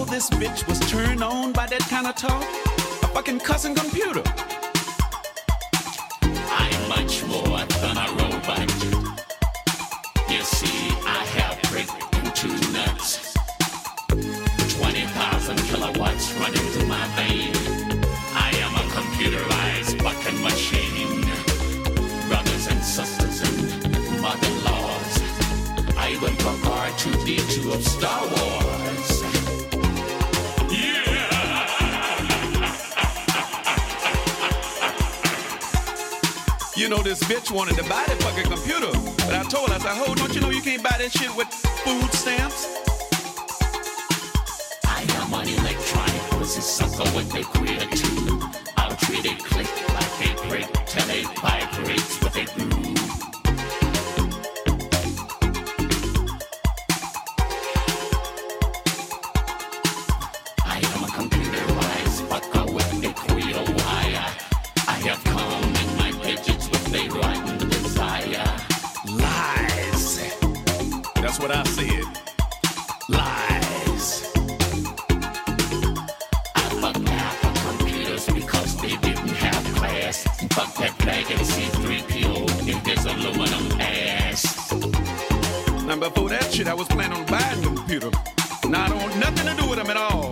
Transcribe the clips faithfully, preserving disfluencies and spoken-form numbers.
this bitch was turned on by that kind of talk? A fucking cussing computer. I'm much more than a robot. You see, I have bricked into nuts. twenty thousand kilowatts running through my vein. I am a computerized fucking machine. Brothers and sisters and mother-in-laws, I even took R two D two of Star Wars. Yeah! You know, this bitch wanted to buy that fucking computer. But I told her, I said, hold, don't you know you can't buy that shit with food stamps? I am an electronic pussy sucker with a creator too. I'll treat it click like a brick till it vibrates with a groove. I am a computerized fucker with a creator wire. I have come in my digits with a rotten desire. Lies. That's what I said. Lies. I fucked half of computers because they didn't have class. Fuck that bag and C three P O in his aluminum ass. Now before that shit, I was planning on buying a computer. Now I don't want nothing to do with them at all.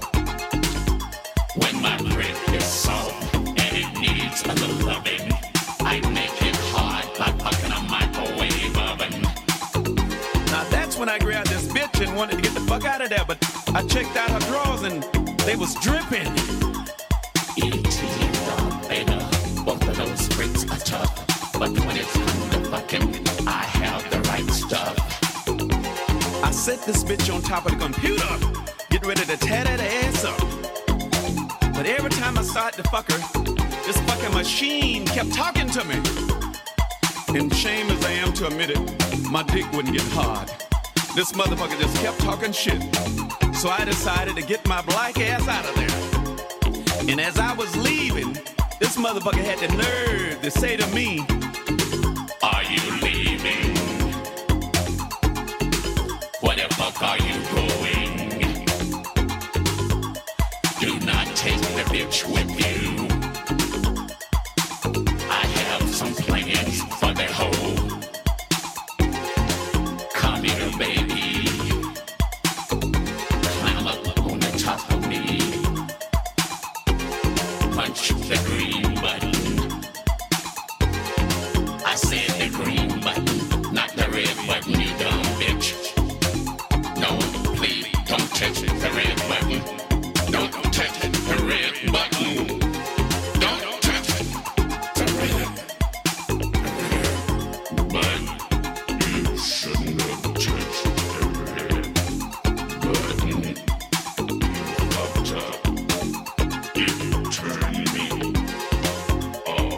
When my brick is soft and it needs a little loving, I make it hard by fucking a microwave oven. Now that's when I grabbed this bitch and wanted to get the fuck out of there, but I checked out her drawers and they was dripping. E T and Darth Vader, both of those bricks are tough. But when it's come to fucking, I have the right stuff. I set this bitch on top of the computer, get ready to tear that ass up. But every time I started to fuck her, this fucking machine kept talking to me. And shame as I am to admit it, my dick wouldn't get hard. This motherfucker just kept talking shit. So I decided to get my black ass out of there. And as I was leaving, this motherfucker had the nerve to say to me, Are you leaving? Where the fuck are you going? Do not take the bitch with you. I have some plans for the whole. Come here, baby. Climb up on the top of me. Punch the green button. I said the green button, not the red button, you dumb bitch. No, please don't touch the red button. Don't touch the red button. Don't touch the red button. You shouldn't have touched the red button. You fucked up. You turned me off.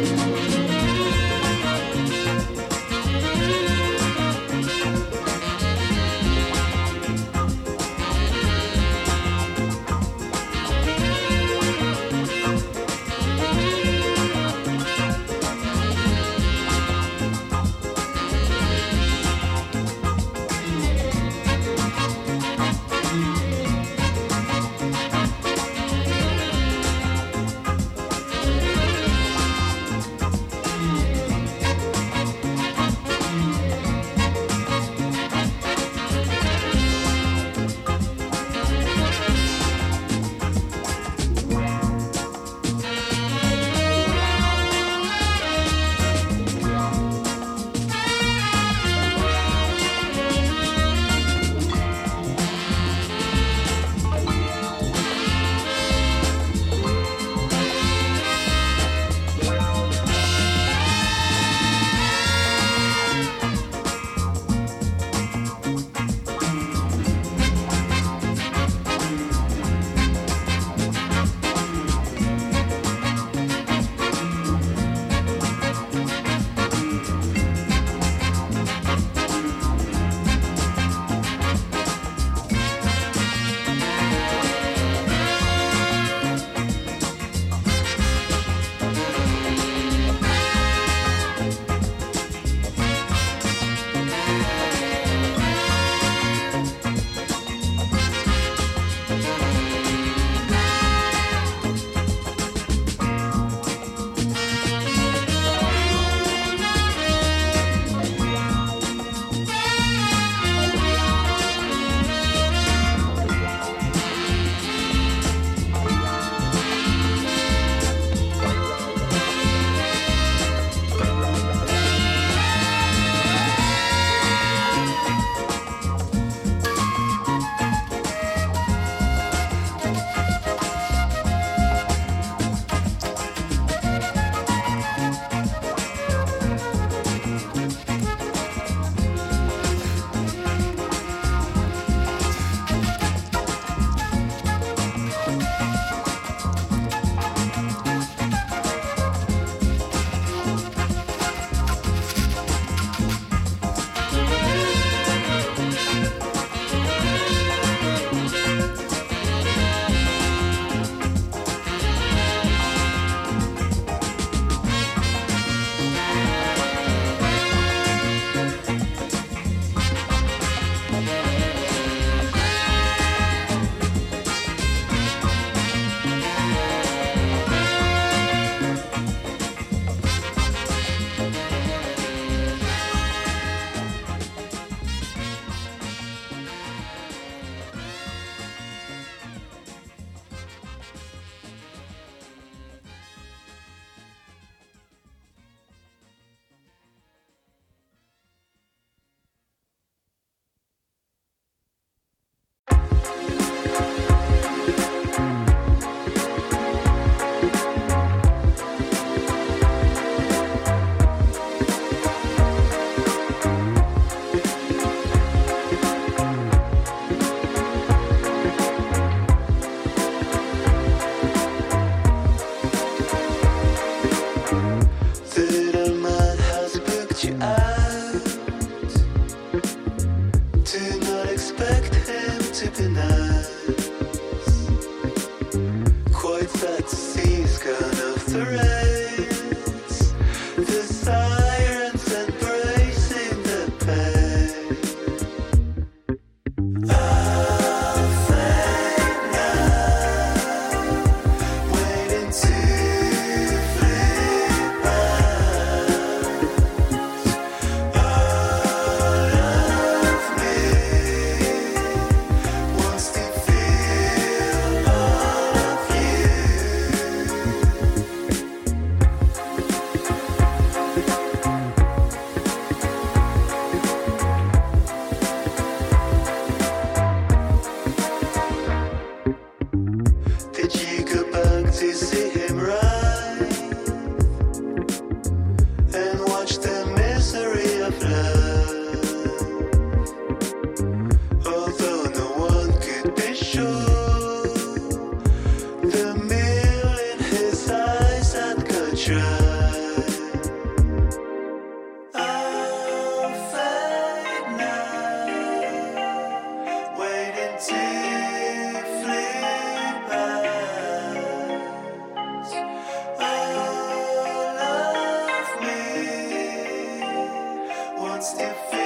The meal in his eyes and could try. still